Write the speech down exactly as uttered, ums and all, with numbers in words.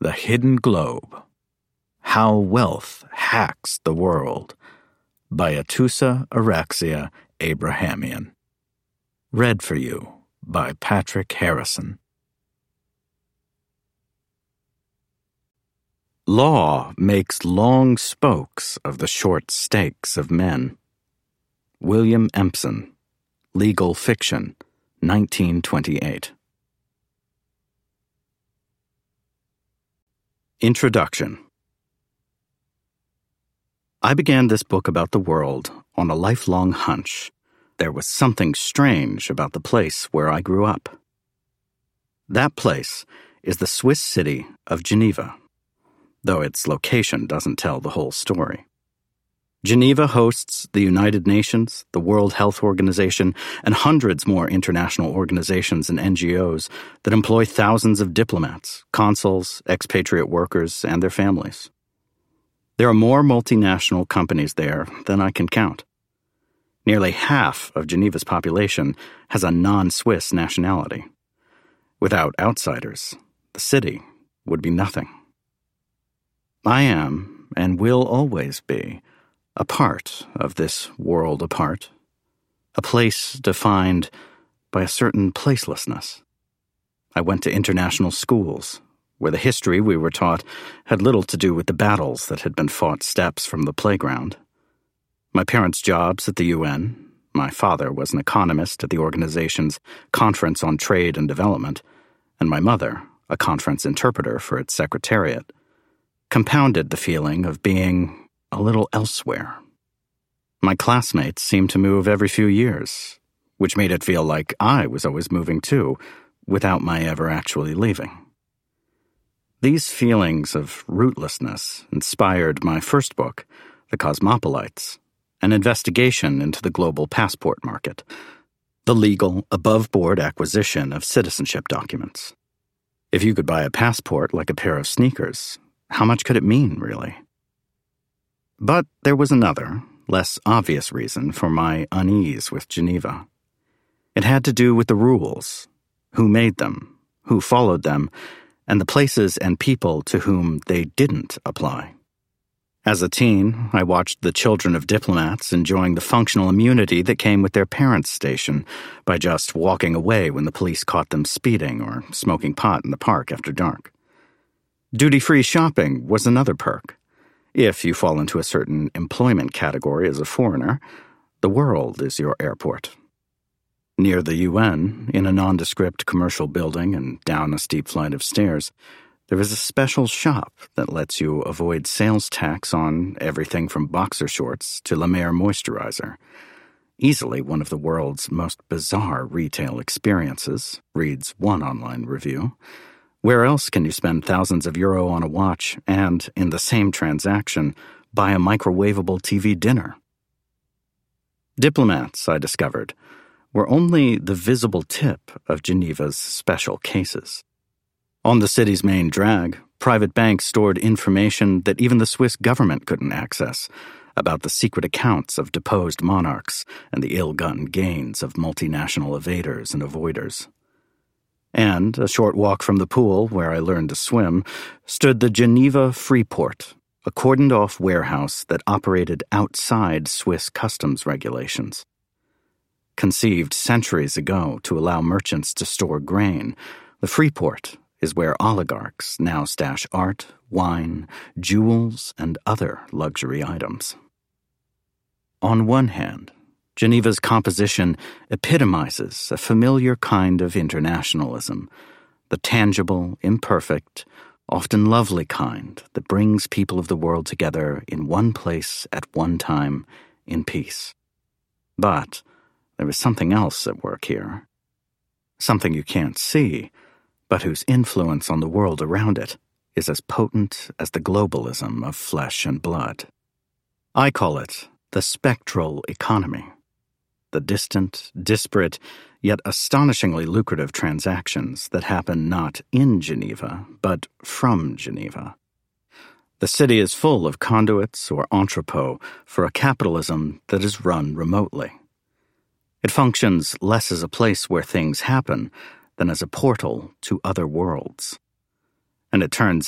The Hidden Globe. How Wealth Hacks the World by Atusa Araxia Abrahamian. Read for you by Patrick Harrison. Law makes long spokes of the short stakes of men. William Empson, Legal Fiction, nineteen twenty-eight. Introduction. I began this book about the world on a lifelong hunch. There was something strange about the place where I grew up. That place is the Swiss city of Geneva, though its location doesn't tell the whole story. Geneva hosts the United Nations, the World Health Organization, and hundreds more international organizations and N G Os that employ thousands of diplomats, consuls, expatriate workers, and their families. There are more multinational companies there than I can count. Nearly half of Geneva's population has a non-Swiss nationality. Without outsiders, the city would be nothing. I am, and will always be, a part of this world apart, a place defined by a certain placelessness. I went to international schools, where the history we were taught had little to do with the battles that had been fought steps from the playground. My parents' jobs at the U N, my father was an economist at the organization's Conference on Trade and Development, and my mother, a conference interpreter for its secretariat, compounded the feeling of being a little elsewhere. My classmates seemed to move every few years, which made it feel like I was always moving too, without my ever actually leaving. These feelings of rootlessness inspired my first book, The Cosmopolites, an investigation into the global passport market, the legal, above-board acquisition of citizenship documents. If you could buy a passport like a pair of sneakers, how much could it mean, really? But there was another, less obvious reason for my unease with Geneva. It had to do with the rules, who made them, who followed them, and the places and people to whom they didn't apply. As a teen, I watched the children of diplomats enjoying the functional immunity that came with their parents' station by just walking away when the police caught them speeding or smoking pot in the park after dark. Duty-free shopping was another perk. If you fall into a certain employment category as a foreigner, the world is your airport. Near the U N, in a nondescript commercial building and down a steep flight of stairs, there is a special shop that lets you avoid sales tax on everything from boxer shorts to La Mer moisturizer. Easily one of the world's most bizarre retail experiences, reads one online review. Where else can you spend thousands of euro on a watch and, in the same transaction, buy a microwavable T V dinner? Diplomats, I discovered, were only the visible tip of Geneva's special cases. On the city's main drag, private banks stored information that even the Swiss government couldn't access about the secret accounts of deposed monarchs and the ill-gotten gains of multinational evaders and avoiders. And, a short walk from the pool where I learned to swim, stood the Geneva Freeport, a cordoned-off warehouse that operated outside Swiss customs regulations. Conceived centuries ago to allow merchants to store grain, the Freeport is where oligarchs now stash art, wine, jewels, and other luxury items. On one hand, Geneva's composition epitomizes a familiar kind of internationalism, the tangible, imperfect, often lovely kind that brings people of the world together in one place at one time in peace. But there is something else at work here, something you can't see, but whose influence on the world around it is as potent as the globalism of flesh and blood. I call it the spectral economy. The distant, disparate, yet astonishingly lucrative transactions that happen not in Geneva, but from Geneva. The city is full of conduits or entrepôts for a capitalism that is run remotely. It functions less as a place where things happen than as a portal to other worlds. And it turns